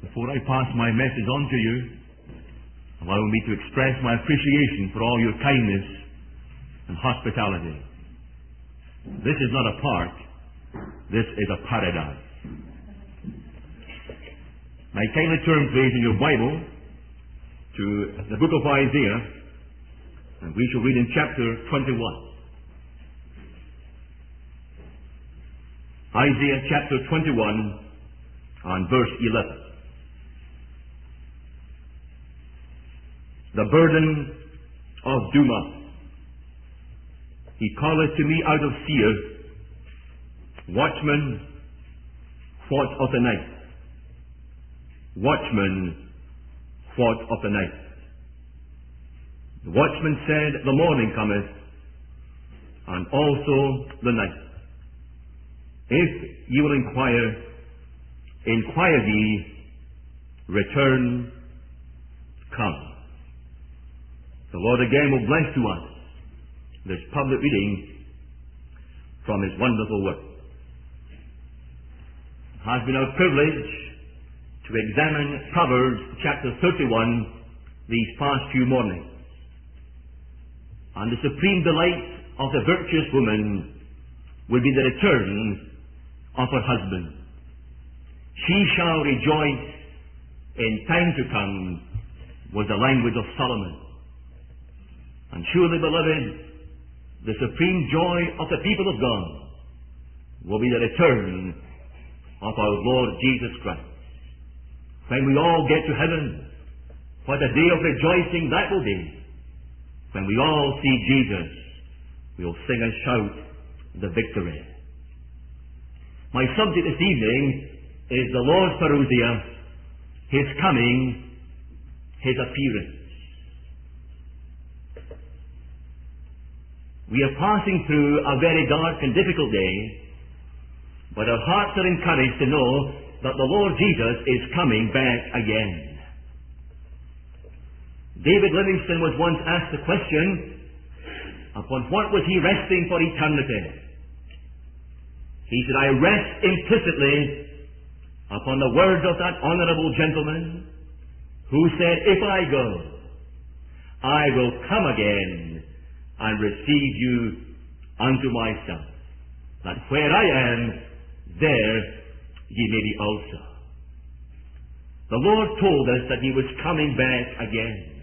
Before I pass my message on to you, allow me to express my appreciation for all your kindness and hospitality. This is not a park, this is a paradise. Now kindly turn, please, in your Bible to the book of Isaiah, and we shall read in chapter 21. Isaiah chapter 21 and verse 11. The burden of Duma. He calleth to me out of fear, watchman, what of the night? Watchman, what of the night? The watchman said, the morning cometh, and also the night. If ye will inquire ye, return, come. The Lord again will bless to us this public reading from His wonderful word. It has been our privilege to examine Proverbs chapter 31 these past few mornings. And the supreme delight of the virtuous woman will be the return of her husband. She shall rejoice in time to come, was the language of Solomon. And surely, beloved, the supreme joy of the people of God will be the return of our Lord Jesus Christ. When we all get to heaven, what a day of rejoicing that will be. When we all see Jesus, we will sing and shout the victory. My subject this evening is the Lord's parousia, His coming, His appearance. We are passing through a very dark and difficult day, but our hearts are encouraged to know that the Lord Jesus is coming back again. David Livingstone was once asked the question, upon what was he resting for eternity? He said, I rest implicitly upon the words of that honorable gentleman who said, if I go, I will come again and receive you unto myself, that where I am, there ye may be also. The Lord told us that He was coming back again.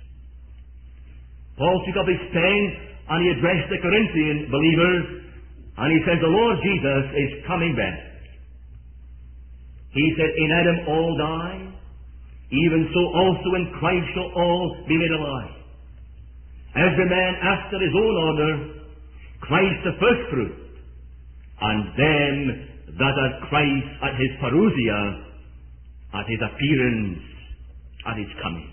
Paul took up his pen and he addressed the Corinthian believers, and he said, the Lord Jesus is coming back. He said, in Adam all die, even so also in Christ shall all be made alive. Every man after his own order, Christ the first fruit, and them that are Christ at His parousia, at His appearance, at His coming.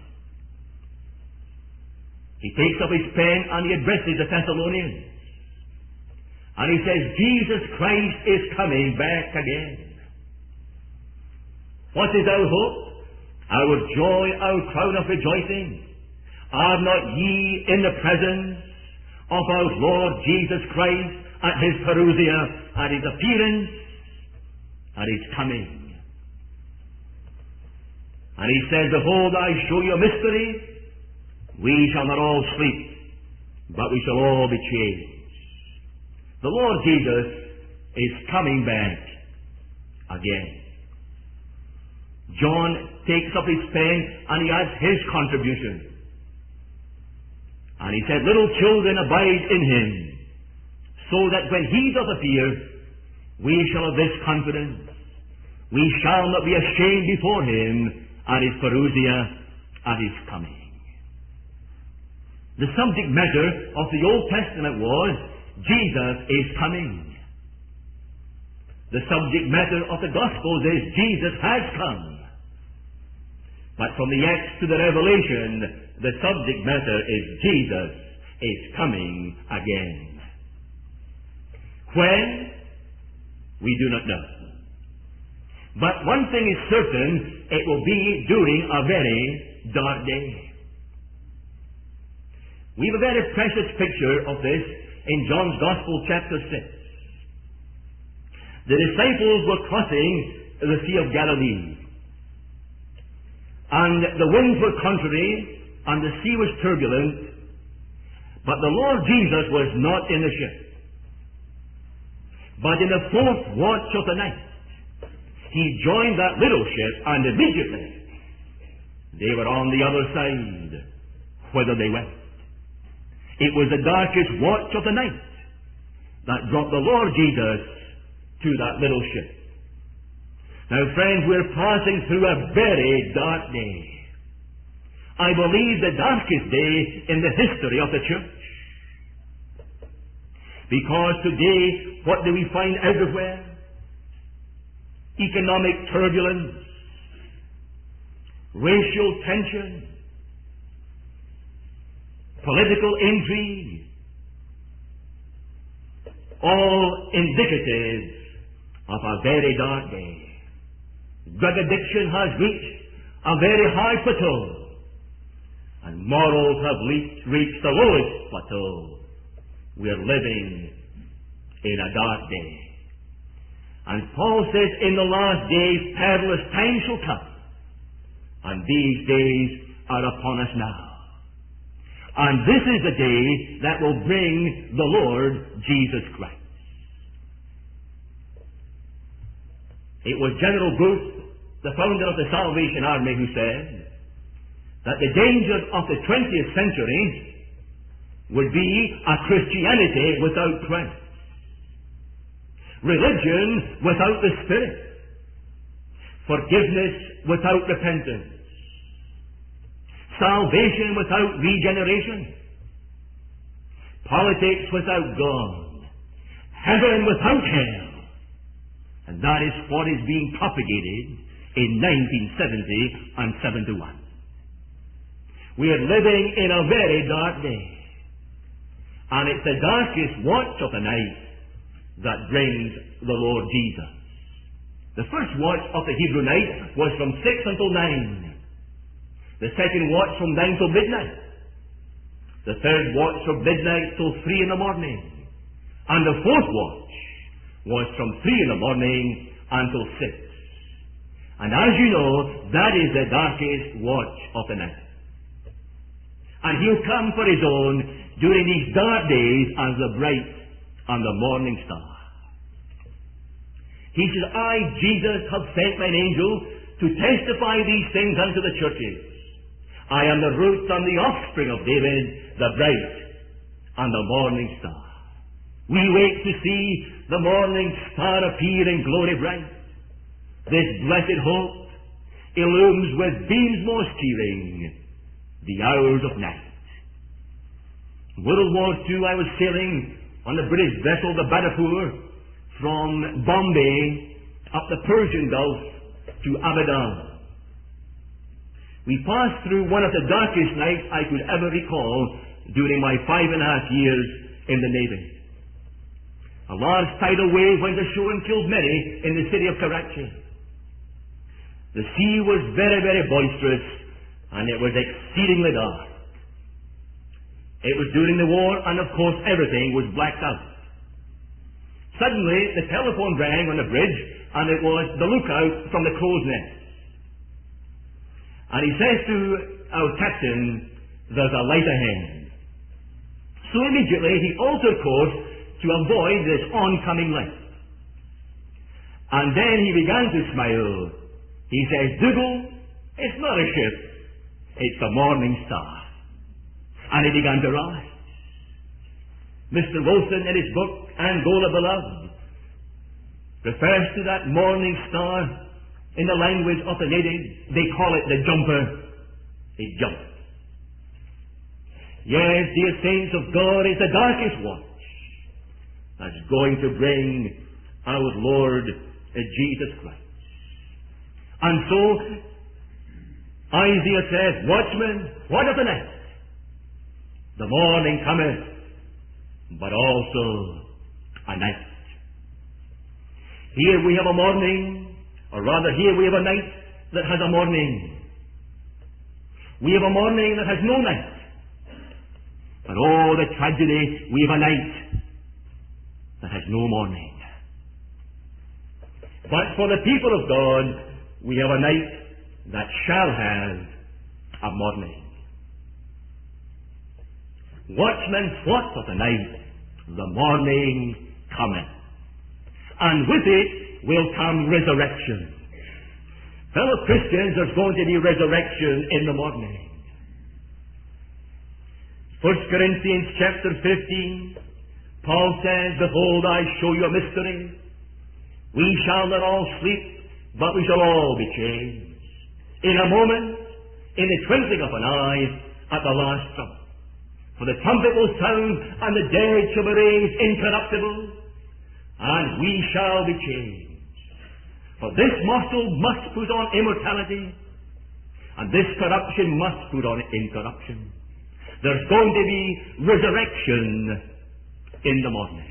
He takes up his pen and he addresses the Thessalonians. And he says, Jesus Christ is coming back again. What is our hope? Our joy, our crown of rejoicing? Are not ye in the presence of our Lord Jesus Christ at His parousia, at His appearance, at His coming? And He says, behold, I show you a mystery. We shall not all sleep, but we shall all be changed. The Lord Jesus is coming back again. John takes up his pen and he adds his contribution. And he said, little children, abide in Him, so that when He doth appear, we shall have this confidence. We shall not be ashamed before Him at His parousia, at His coming. The subject matter of the Old Testament was, Jesus is coming. The subject matter of the Gospels is, Jesus has come. But from the Acts to the Revelation, the subject matter is, Jesus is coming again. When? We do not know. But one thing is certain, it will be during a very dark day. We have a very precious picture of this in John's Gospel, chapter 6. The disciples were crossing the Sea of Galilee. and the winds were contrary, and the sea was turbulent, but the Lord Jesus was not in the ship. But in the fourth watch of the night, he joined that little ship, and immediately they were on the other side, whither they went. It was the darkest watch of the night that brought the Lord Jesus to that little ship. Now, friends, we're passing through a very dark day. I believe the darkest day in the history of the church. Because today, what do we find everywhere? Economic turbulence, racial tension, political intrigue, all indicative of a very dark day. Drug addiction has reached a very high plateau, and morals have reached the lowest plateau. We are living in a dark day. And Paul says, in the last days, perilous times shall come. And these days are upon us now. And this is the day that will bring the Lord Jesus Christ. It was General Booth, the founder of the Salvation Army, who said that the danger of the 20th century would be a Christianity without Christ. Religion without the Spirit. Forgiveness without repentance. Salvation without regeneration. Politics without God. Heaven without hell. And that is what is being propagated in 1970 and 71. We are living in a very dark day. And it's the darkest watch of the night that brings the Lord Jesus. The first watch of the Hebrew night was from 6 until 9. The second watch from 9 till midnight. The third watch from midnight till 3 in the morning. And the fourth watch was from 3 in the morning until 6. And as you know, that is the darkest watch of the night. And he'll come for his own during these dark days as the bright and the morning star. He says, I, Jesus, have sent mine angel to testify these things unto the churches. I am the root and the offspring of David, the bright and the morning star. We wait to see the morning star appear in glory bright. This blessed hope illumes with beams most cheering the hours of night. World War II, I was sailing on the British vessel, the Badapoor, from Bombay up the Persian Gulf to Abadan. We passed through one of the darkest nights I could ever recall during my 5.5 years in the Navy. A large tidal wave went ashore and killed many in the city of Karachi. The sea was very, very boisterous, and it was exceedingly dark. It was during the war, and of course everything was blacked out. Suddenly, the telephone rang on the bridge, and it was the lookout from the crow's nest. And he says to our captain, there's a light ahead. So immediately he altered course to avoid this oncoming light. And then he began to smile. He says, Dougal, it's not a ship, it's the morning star. And he began to rise. Mr. Wilson, in his book, Angola Beloved, refers to that morning star in the language of the natives. They call it the jumper. It jumped. Yes, dear saints of God, it's the darkest watch that's going to bring our Lord Jesus Christ. And so, Isaiah says, Watchmen, what of the night? The morning cometh, but also a night. Here we have a morning, or rather here we have a night that has a morning. We have a morning that has no night. But oh, the tragedy, we have a night that has no morning. But for the people of God, we have a night that shall have a morning. Watchmen, what of the night? The morning cometh, and with it will come resurrection. Fellow Christians, there's going to be resurrection in the morning. 1 Corinthians chapter 15, Paul says, behold, I show you a mystery. We shall not all sleep, but we shall all be changed. In a moment, in the twinkling of an eye, at the last trumpet. For the trumpet will sound, and the dead shall be raised incorruptible, and we shall be changed. For this mortal must put on immortality, and this corruption must put on incorruption. There's going to be resurrection in the morning.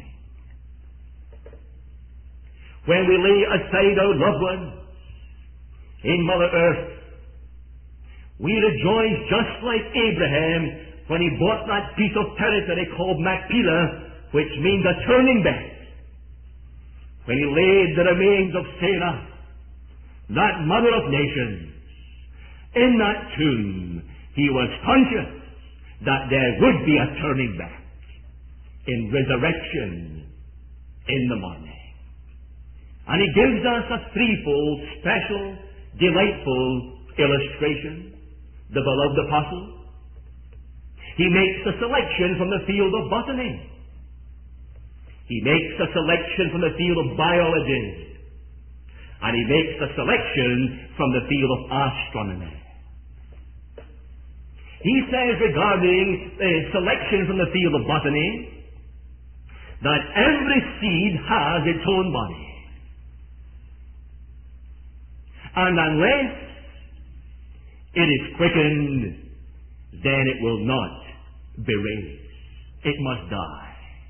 When we lay aside our loved ones in Mother Earth, we rejoice just like Abraham when he bought that piece of territory called Machpelah, which means a turning back. When he laid the remains of Sarah, that mother of nations, in that tomb, he was conscious that there would be a turning back in resurrection in the morning. And he gives us a threefold, special, delightful illustration. The beloved apostle. He makes a selection from the field of botany. He makes a selection from the field of biology. And he makes a selection from the field of astronomy. He says regarding the selection from the field of botany that every seed has its own body. And unless it is quickened, then it will not be raised. It must die.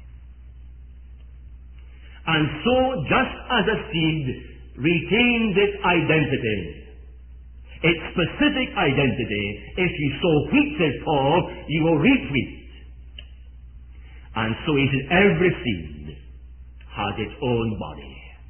And so, just as a seed retains its identity, its specific identity, if you sow wheat, says Paul, you will reap wheat. And so he says, every seed has its own body.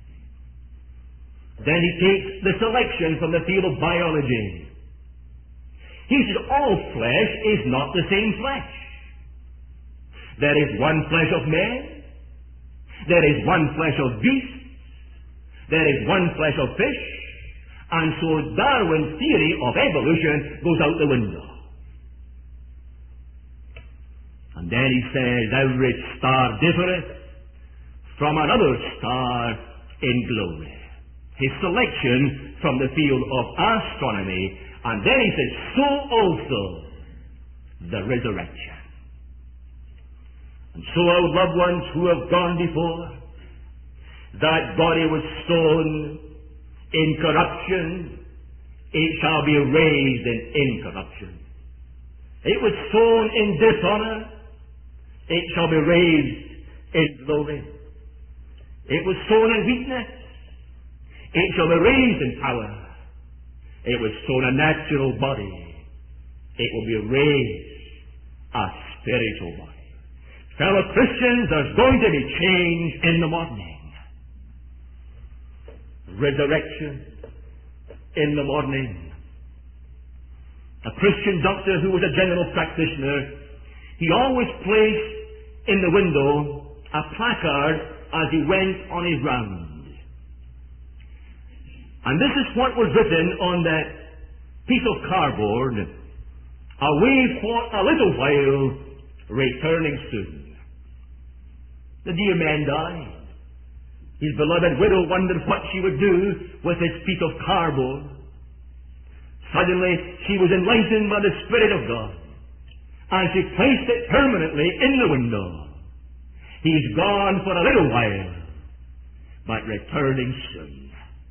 Then he takes the selection from the field of biology. He says, all flesh is not the same flesh. There is one flesh of man. There is one flesh of beast. There is one flesh of fish. And so Darwin's theory of evolution goes out the window. And then he says, every star differeth from another star in glory. His selection from the field of astronomy. And then he says, so also the resurrection. And so our loved ones who have gone before, that body was sown in corruption, it shall be raised in incorruption. It was sown in dishonor, it shall be raised in glory. It was sown in weakness, it shall be raised in power. It was sown a natural body, it will be raised a spiritual body. Fellow Christians, there's going to be change in the morning. Resurrection in the morning. A Christian doctor who was a general practitioner, he always placed in the window a placard as he went on his rounds. And this is what was written on that piece of cardboard: away for a little while, returning soon. The dear man died. His beloved widow wondered what she would do with this piece of cardboard. Suddenly, she was enlightened by the Spirit of God, and she placed it permanently in the window. He's gone for a little while, but returning soon.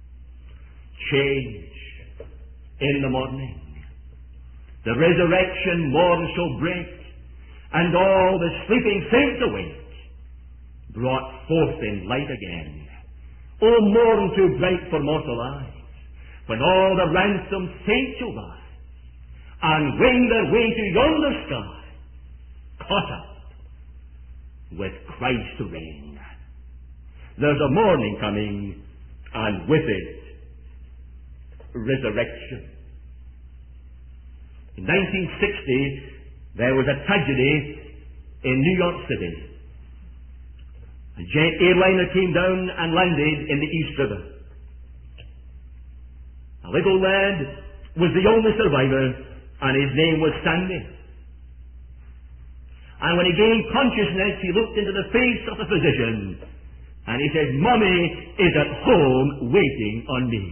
Change in the morning. The resurrection morn shall break, and all the sleeping saints awake, brought forth in light again. O morn too bright for mortal eyes, when all the ransomed saints shall rise, and wing their way to yonder sky, caught up with Christ to reign. There's a morning coming, and with it, resurrection. In 1960, there was a tragedy in New York City. A jet airliner came down and landed in the East River. A little lad was the only survivor, and his name was Sandy. And when he gained consciousness, he looked into the face of the physician, and he said, "Mommy is at home waiting on me."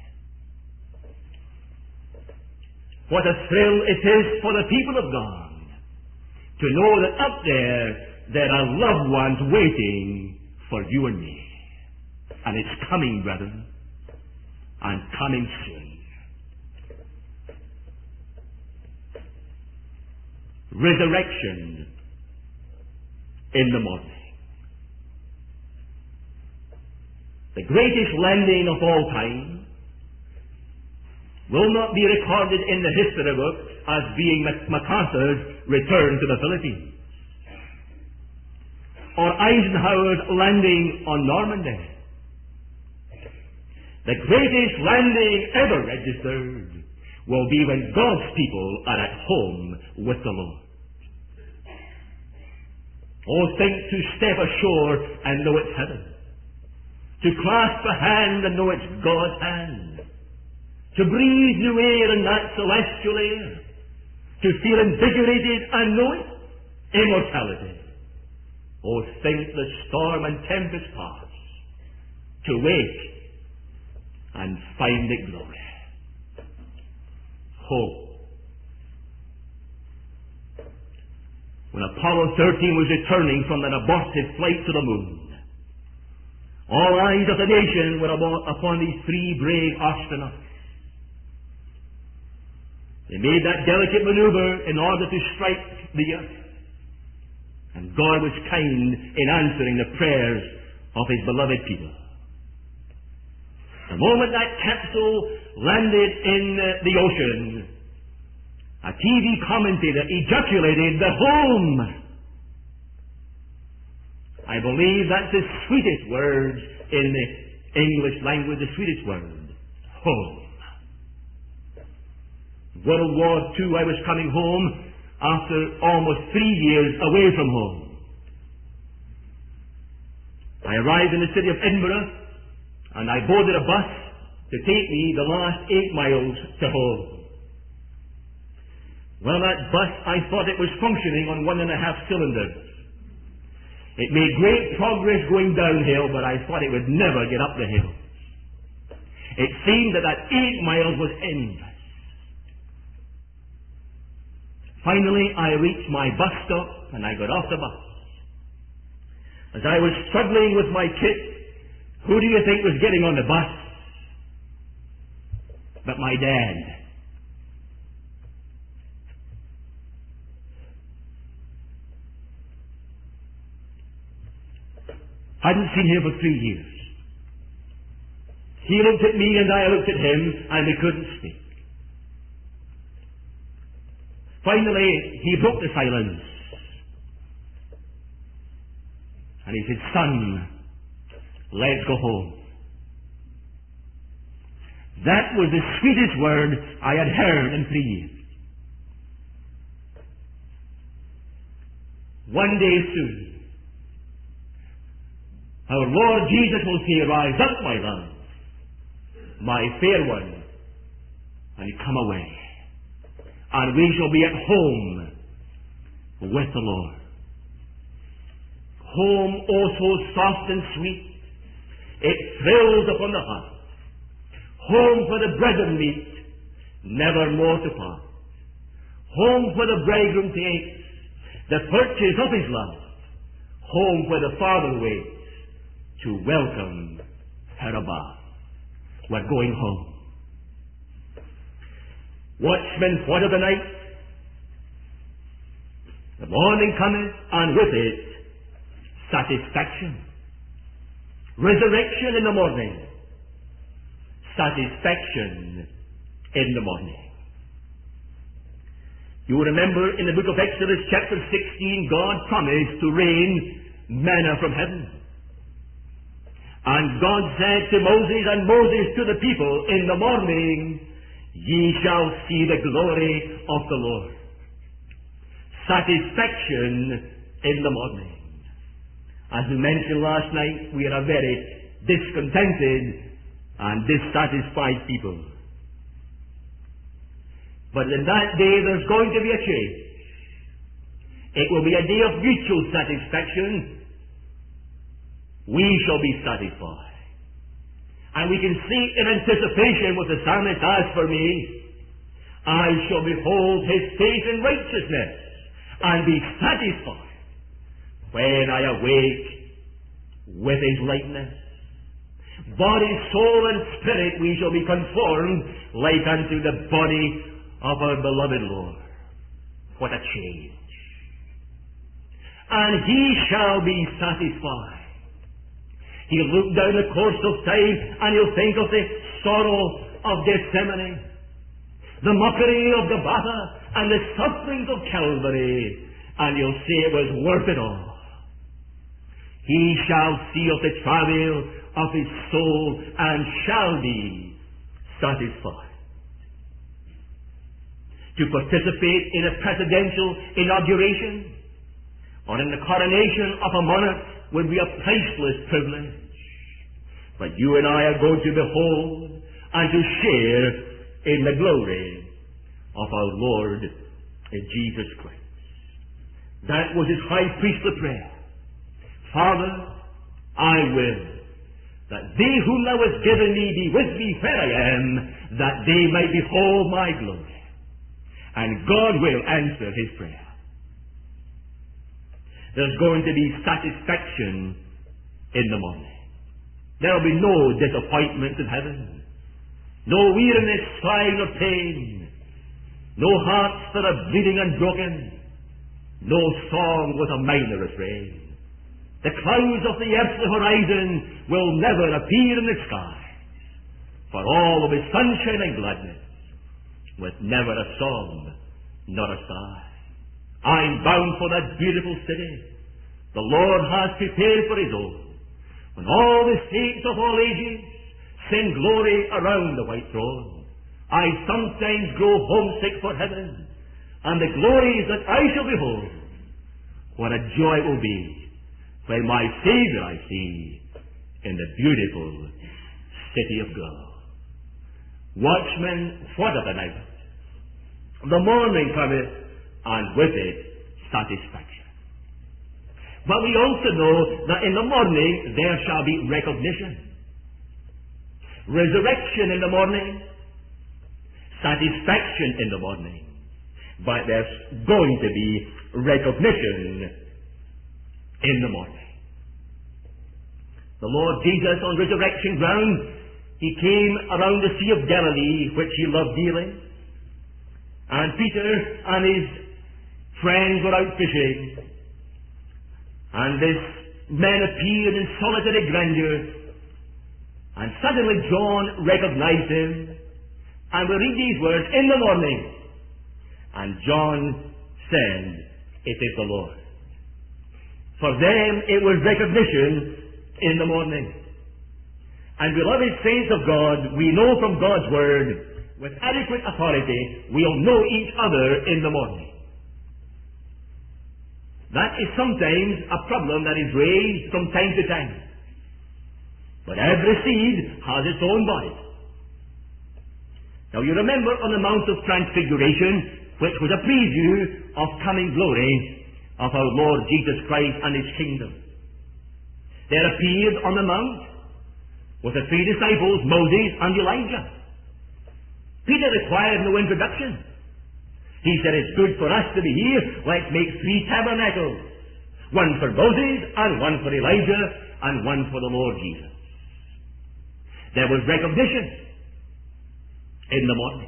What a thrill it is for the people of God to know that up there are loved ones waiting for you and me. And it's coming, brethren, and coming soon. Resurrection in the morning. The greatest landing of all time will not be recorded in the history books as being MacArthur's return to the Philippines, or Eisenhower's landing on Normandy. The greatest landing ever registered will be when God's people are at home with the Lord. Oh, think to step ashore and know it's heaven. To clasp a hand and know it's God's hand. To breathe new air in that celestial air. To feel invigorated and know it. Immortality. Oh, think the storm and tempest pass. To wake and find it glory. Hope. When Apollo 13 was returning from that abortive flight to the moon, all eyes of the nation were upon these three brave astronauts. They made that delicate maneuver in order to strike the earth. And God was kind in answering the prayers of His beloved people. The moment that capsule landed in the ocean, a TV commentator ejaculated, "The home." I believe that's the sweetest word in the English language, the sweetest word. Home. World War II, I was coming home after almost 3 years away from home. I arrived in the city of Edinburgh, and I boarded a bus to take me the last 8 miles to home. Well, that bus, I thought it was functioning on 1.5 cylinders. It made great progress going downhill, but I thought it would never get up the hill. It seemed that 8 miles was endless. Finally, I reached my bus stop, and I got off the bus. As I was struggling with my kit, who do you think was getting on the bus but my dad? Hadn't seen him for 3 years. He looked at me and I looked at him, and we couldn't speak. Finally, he broke the silence. And he said, "Son, let's go home." That was the sweetest word I had heard in 3 years. One day soon, our Lord Jesus will say, "Rise up, my love, my fair one, and come away." And we shall be at home with the Lord. Home, oh so soft and sweet. It thrills upon the heart. Home where the brethren meet, never more to part. Home where the bridegroom takes the purchase of his love. Home where the Father waits to welcome her above. We're going home. Watchmen, what of the night? The morning cometh, and with it satisfaction. Resurrection in the morning. Satisfaction in the morning. You remember in the book of Exodus chapter 16, God promised to rain manna from heaven. And God said to Moses and Moses to the people, "In the morning Ye shall see the glory of the Lord. Satisfaction in the morning. As we mentioned last night, we are a very discontented and dissatisfied people. But in that day there's going to be a change. It will be a day of mutual satisfaction. We shall be satisfied. And we can see in anticipation what the psalmist has for me. I shall behold his face in righteousness and be satisfied when I awake with his likeness. Body, soul, and spirit we shall be conformed like unto the body of our beloved Lord. What a change. And he shall be satisfied. He'll look down the course of time and he'll think of the sorrow of Gethsemane, the mockery of Gabbatha, and the sufferings of Calvary, and he'll say it was worth it all. He shall see of the travail of his soul and shall be satisfied. To participate in a presidential inauguration or in the coronation of a monarch would be a priceless privilege. But you and I are going to behold and to share in the glory of our Lord Jesus Christ. That was his high priestly prayer. Father, I will that they whom thou hast given me be with me where I am, that they might behold my glory. And God will answer his prayer. There's going to be satisfaction in the morning. There will be no disappointment in heaven, no weariness, sighing, or pain, no hearts that are bleeding and broken, no song with a minor refrain. The clouds of the earthly horizon will never appear in the sky, for all will be sunshine and gladness, with never a song nor a sigh. I'm bound for that beautiful city the Lord has prepared for his own, when all the saints of all ages sing glory around the white throne. I sometimes grow homesick for heaven and the glories that I shall behold. What a joy it will be when my Savior I see in the beautiful city of God. Watchmen, what of the night? The morning cometh, and with it satisfaction. But we also know that in the morning there shall be recognition. Resurrection in the morning, satisfaction in the morning. But there's going to be recognition in the morning. The Lord Jesus on resurrection ground, he came around the Sea of Galilee, which he loved dearly. And Peter and his friends were out fishing. And this man appeared in solitary grandeur. And suddenly John recognized him. And we read these words, in the morning. And John said, it is the Lord. For them it was recognition in the morning. And beloved saints of God, we know from God's Word, with adequate authority, we'll know each other in the morning. That is sometimes a problem that is raised from time to time. But every seed has its own body. Now you remember on the Mount of Transfiguration, which was a preview of coming glory of our Lord Jesus Christ and his kingdom. There appeared on the mount with the three disciples, Moses and Elijah. Peter required no introduction. He said, it's good for us to be here. Let's make 3 tabernacles. One for Moses, and one for Elijah, and one for the Lord Jesus. There was recognition in the morning.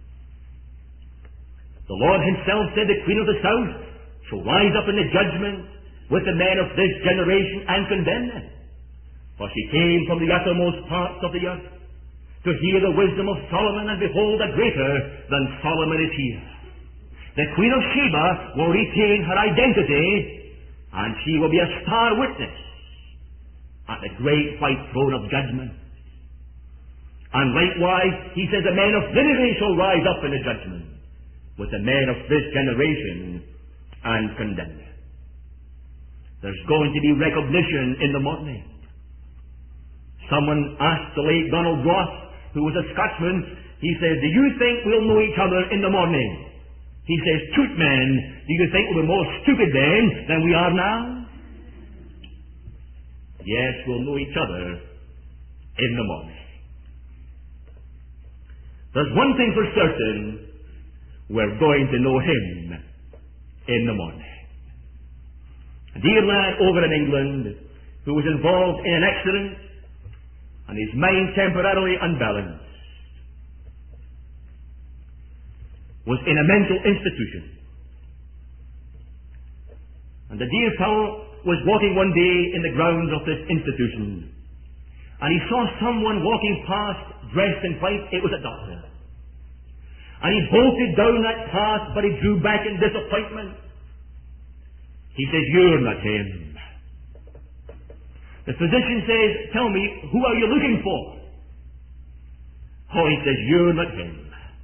The Lord himself said, the Queen of the South shall rise up in the judgment with the men of this generation and condemn them. For she came from the uttermost parts of the earth to hear the wisdom of Solomon, and behold, a greater than Solomon is here. The Queen of Sheba will retain her identity, and she will be a star witness at the great white throne of judgment. And likewise, he says, the men of Nineveh shall rise up in the judgment with the men of this generation and condemn them. There's going to be recognition in the morning. Someone asked the late Donald Ross, who was a Scotsman, he says, do you think we'll know each other in the morning? He says, "Toot, man, do you think we'll be more stupid then than we are now?" Yes, we'll know each other in the morning. There's one thing for certain, we're going to know Him in the morning. A dear lad over in England who was involved in an accident and his mind temporarily unbalanced was in a mental institution. And the dear fellow was walking one day in the grounds of this institution, and he saw someone walking past dressed in white. It was a doctor. And he bolted down that path, but he drew back in disappointment. He says, "You're not him." The physician says, "Tell me, who are you looking for?" Oh, he says, "You're not him."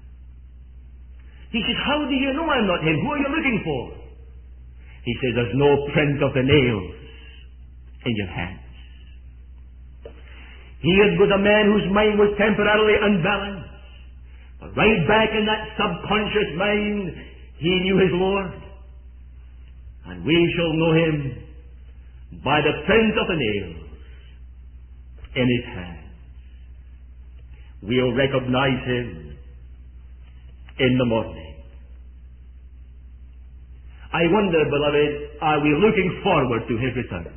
He says, "How do you know I'm not him? Who are you looking for?" He says, "There's no print of the nails in your hands." Here was a man whose mind was temporarily unbalanced. But right back in that subconscious mind, he knew his Lord. And we shall know Him by the print of the nails in His hands. We'll recognize Him in the morning. I wonder, beloved, are we looking forward to His return?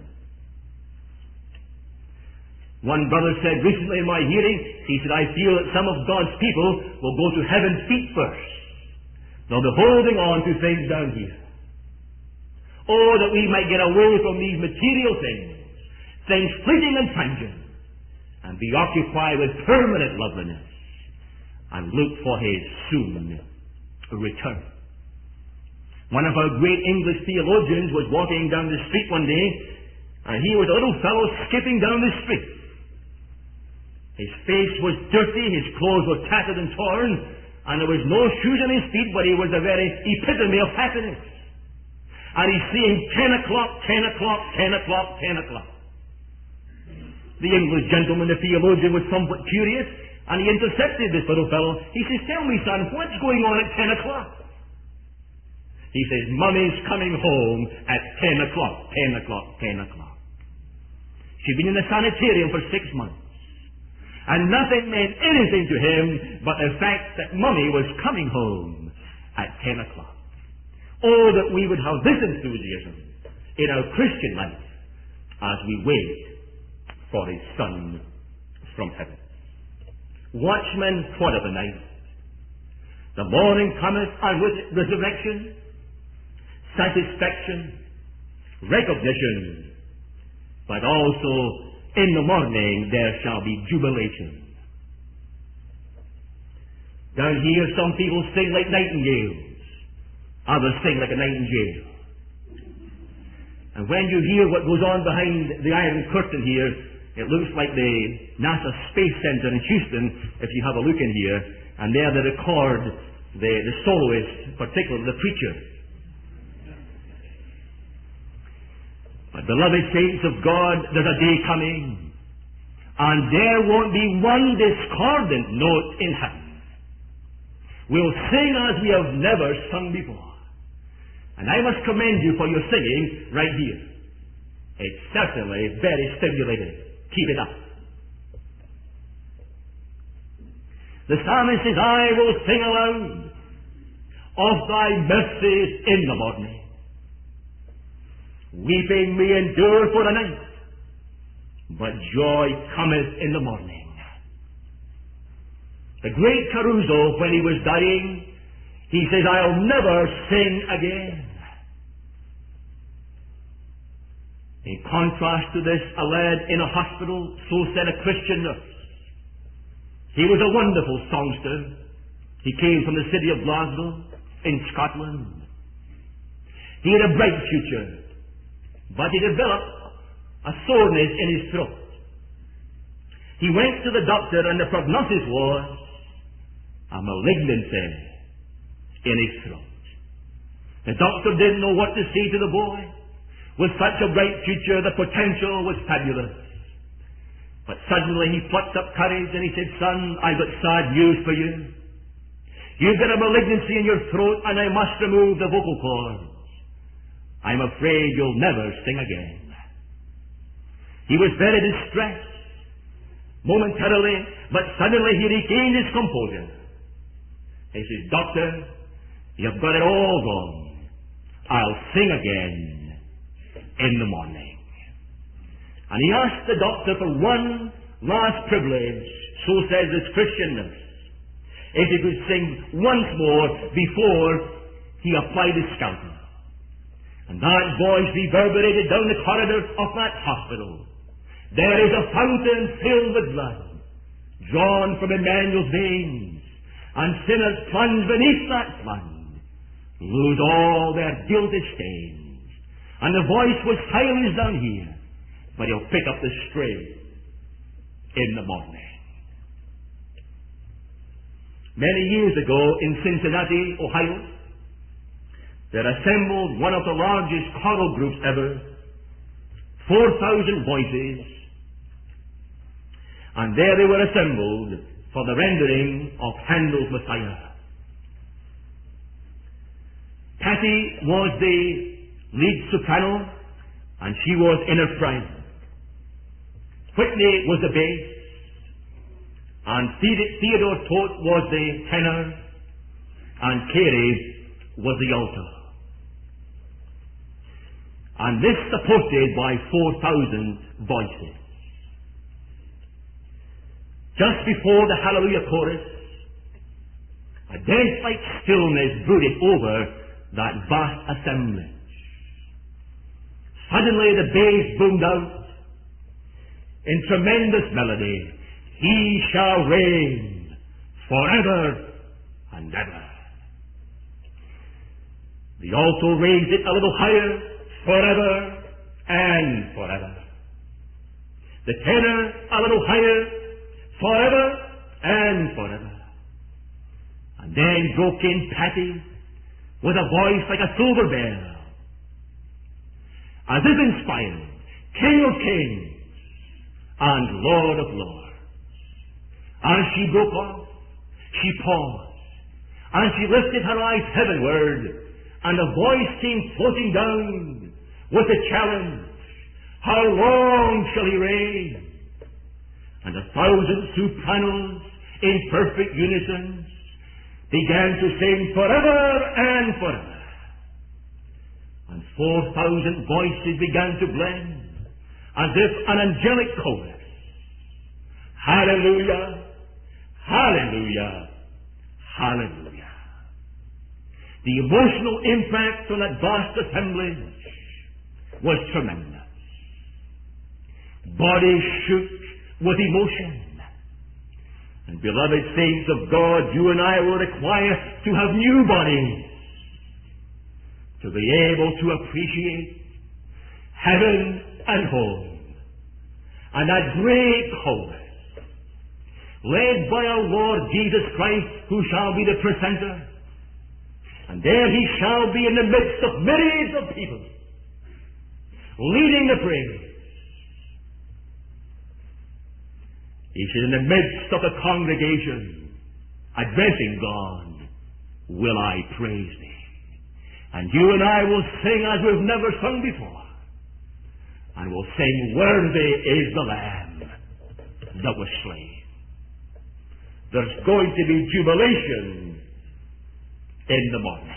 One brother said recently in my hearing, he said, "I feel that some of God's people will go to heaven feet first. They'll be holding on to things down here. Oh, that we might get away from these material things fleeting and transient, and be occupied with permanent loveliness, and look for His soon return." One of our great English theologians was walking down the street one day, and he was a little fellow skipping down the street. His face was dirty, his clothes were tattered and torn, and there was no shoes on his feet, but he was the very epitome of happiness. And he's saying, 10 o'clock, 10 o'clock, 10 o'clock, 10 o'clock. The English gentleman, the theologian, was somewhat curious, and he intercepted this little fellow. He says, "Tell me, son, what's going on at 10 o'clock? He says, "Mummy's coming home at 10 o'clock, 10 o'clock, 10 o'clock. She'd been in the sanitarium for 6 months. And nothing meant anything to him but the fact that Mummy was coming home at 10 o'clock. Oh, that we would have this enthusiasm in our Christian life as we wait for His Son from heaven. Watchmen, what of the night? The morning cometh, and with it resurrection, satisfaction, recognition, but also in the morning there shall be jubilation. Down here some people sing like nightingales, others sing like a nightingale. And when you hear what goes on behind the Iron Curtain here, it looks like the NASA Space Center in Houston, if you have a look in here, and there they record the soloist, particularly the preacher. But beloved saints of God, there's a day coming, and there won't be one discordant note in heaven. We'll sing as we have never sung before. And I must commend you for your singing right here. It's certainly very stimulating. Keep it up. The psalmist says, "I will sing aloud of Thy mercies in the morning. Weeping may endure for a night, but joy cometh in the morning." The great Caruso, when he was dying, he says, "I'll never sing again." In contrast to this, a lad in a hospital, so said a Christian nurse. He was a wonderful songster. He came from the city of Glasgow in Scotland. He had a bright future, but he developed a soreness in his throat. He went to the doctor, and the prognosis was a malignancy in his throat. The doctor didn't know what to say to the boy. With such a bright future, the potential was fabulous. But suddenly he plucked up courage and he said, "Son, I've got sad news for you. You've got a malignancy in your throat, and I must remove the vocal cords. I'm afraid you'll never sing again." He was very distressed, momentarily, but suddenly he regained his composure. He says, "Doctor, you've got it all wrong. I'll sing again in the morning." And he asked the doctor for one last privilege, so says his Christianness, if he could sing once more before he applied his scalpel. And that voice reverberated down the corridor of that hospital. "There is a fountain filled with blood, drawn from Emmanuel's veins, and sinners plunge beneath that flood, lose all their guilty stains." And the voice was silenced down here, but he'll pick up the strain in the morning. Many years ago in Cincinnati, Ohio, there assembled one of the largest choral groups ever, 4,000 voices, and there they were assembled for the rendering of Handel's Messiah. Patty was the lead soprano, and she was in her prime. Whitney was the bass, and Theodore Todt was the tenor, and Carey was the alto. And this supported by 4,000 voices. Just before the Hallelujah chorus, a death-like stillness brooded over that vast assemblage. Suddenly the bass boomed out in tremendous melody, "He shall reign forever and ever." The alto raised it a little higher, "Forever and forever." The tenor a little higher, "Forever and forever." And then broke in Patty with a voice like a silver bell, as if inspired, "King of kings and Lord of lords." As she broke off, she paused, and she lifted her eyes heavenward, and a voice came floating down with the challenge, "How long shall he reign?" And 1,000 sopranos in perfect unison began to sing, "Forever and forever." And 4,000 voices began to blend as if an angelic chorus. Hallelujah, hallelujah, hallelujah. The emotional impact on that vast assemblage was tremendous. Bodies shook with emotion. And beloved saints of God, you and I will require to have new bodies to be able to appreciate heaven and home, and that great chorus led by our Lord Jesus Christ, who shall be the presenter, and there he shall be in the midst of myriads of people, leading the praise. He said, in the midst of the congregation, addressing God, will I praise thee. And you and I will sing as we've never sung before. And we'll sing, "Worthy is the Lamb that was slain." There's going to be jubilation in the morning.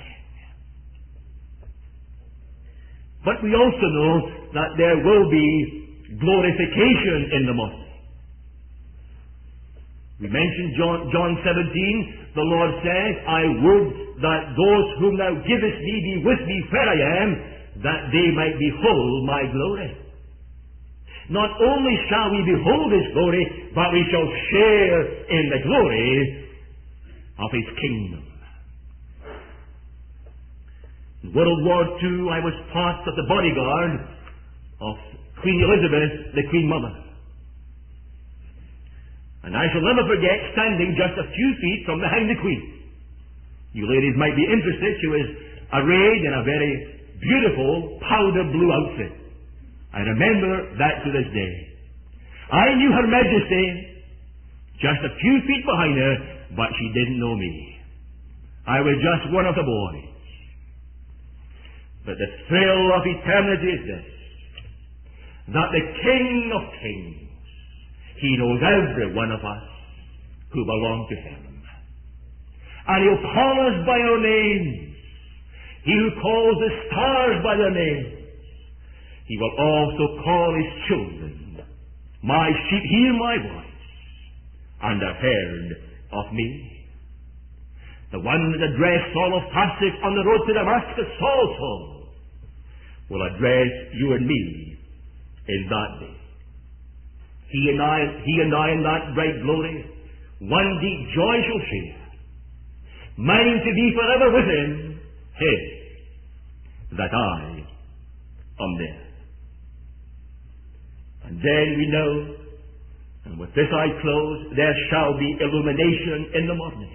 But we also know that there will be glorification in the morning. We mentioned John 17. The Lord says, "I would that those whom thou givest me be with me where I am, that they might behold my glory." Not only shall we behold his glory, but we shall share in the glory of his kingdom. In World War II, I was part of the bodyguard of Queen Elizabeth, the Queen Mother. And I shall never forget standing just a few feet from behind the Queen. You ladies might be interested. She was arrayed in a very beautiful powder blue outfit. I remember that to this day. I knew Her Majesty just a few feet behind her, but she didn't know me. I was just one of the boys. But the thrill of eternity is this, that the King of Kings, He knows every one of us who belong to Him. And He'll call us by our names. He who calls the stars by their names, He will also call His children. My sheep hear my voice, and are heard of me. The one that addressed Saul of Tarsus on the road to Damascus, Saul, Saul, will address you and me in that day. He and I in that bright glory, one deep joy shall share. Mine to be forever with Him, His, that I am there. And then we know, and with this I close, there shall be illumination in the morning.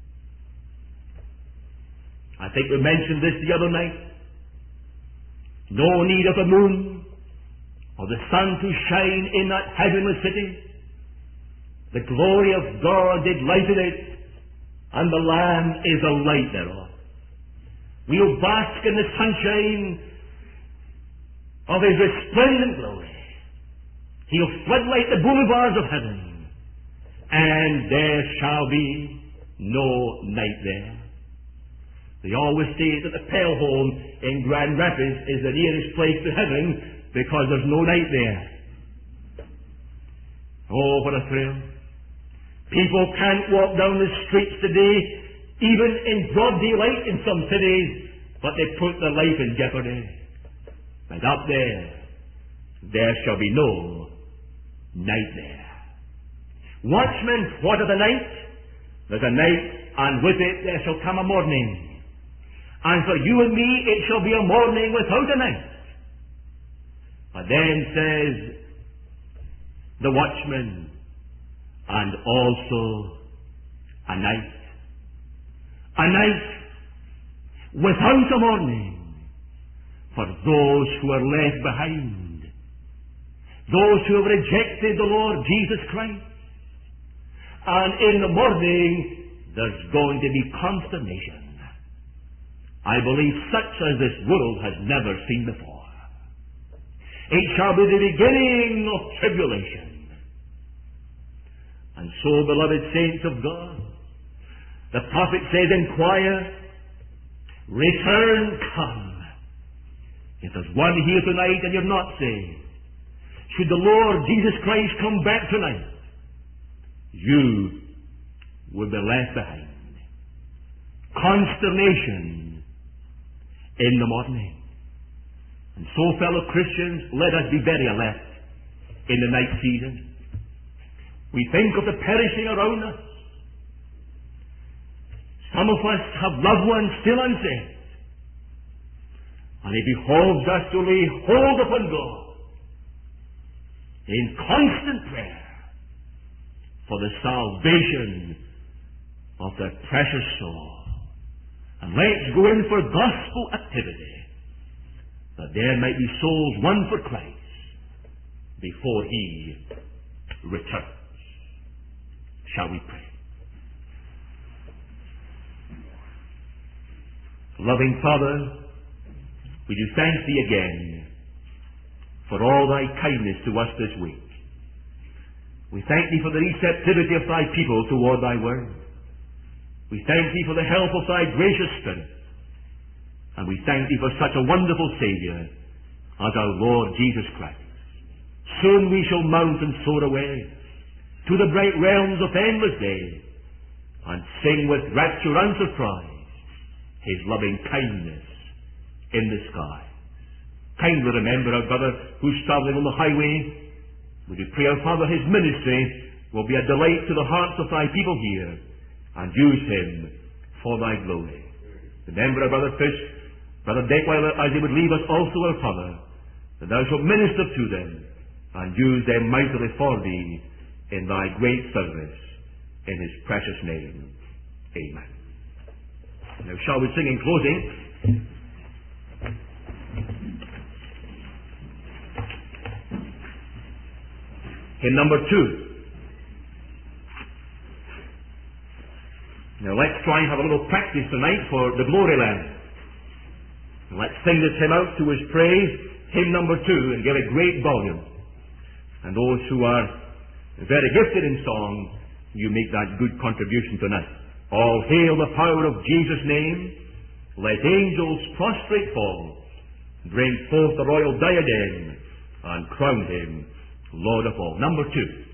I think we mentioned this the other night. No need of the moon or the sun to shine in that heavenly city. The glory of God did lighten it, and the Lamb is the light thereof. We'll bask in the sunshine of His resplendent glory. He'll floodlight the boulevards of heaven, and there shall be no night there. They always say that the Pale Home in Grand Rapids is the nearest place to heaven because there's no night there. Oh, what a thrill. People can't walk down the streets today, even in broad daylight in some cities, but they put their life in jeopardy. But up there shall be no night there. Watchmen, what of the night? There's a night, and with it there shall come a morning. And for you and me, it shall be a morning without a night. But then says the watchman, and also a night. A night without a morning for those who are left behind. Those who have rejected the Lord Jesus Christ. And in the morning, there's going to be consternation. I believe such as this world has never seen before. It shall be the beginning of tribulation. And so, beloved saints of God, the prophet says, inquire, return, come. If there's one here tonight and you're not saved, should the Lord Jesus Christ come back tonight, you will be left behind. Consternation in the morning. And so, fellow Christians, let us be very alert in the night season. We think of the perishing around us. Some of us have loved ones still unsaved. And it behoves us to lay hold upon God in constant prayer for the salvation of their precious soul. And let's go in for gospel activity, that there might be souls won for Christ before He returns. Shall we pray? Loving Father, we do thank Thee again for all Thy kindness to us this week. We thank Thee for the receptivity of Thy people toward Thy word. We thank Thee for the help of Thy gracious Spirit. And we thank Thee for such a wonderful Saviour as our Lord Jesus Christ. Soon we shall mount and soar away to the bright realms of endless day and sing with rapture and surprise His loving kindness in the sky. Kindly remember our brother who's travelling on the highway. We do pray, our Father, his ministry will be a delight to the hearts of Thy people here, and use him for Thy glory. Remember our brother Fish, brother Deckweiler, as they would leave us also, our Father, that Thou shalt minister to them and use them mightily for Thee in thy great service, in his precious name. Amen. Now shall we sing in closing? Hymn number 2. Now let's try and have a little practice tonight for the Glory Land. Let's sing this hymn out to his praise, hymn number 2, and give a great volume. And those who are very gifted in song, you make that good contribution tonight. All hail the power of Jesus' name. Let angels prostrate fall. Bring forth the royal diadem and crown him Lord of all. Number 2.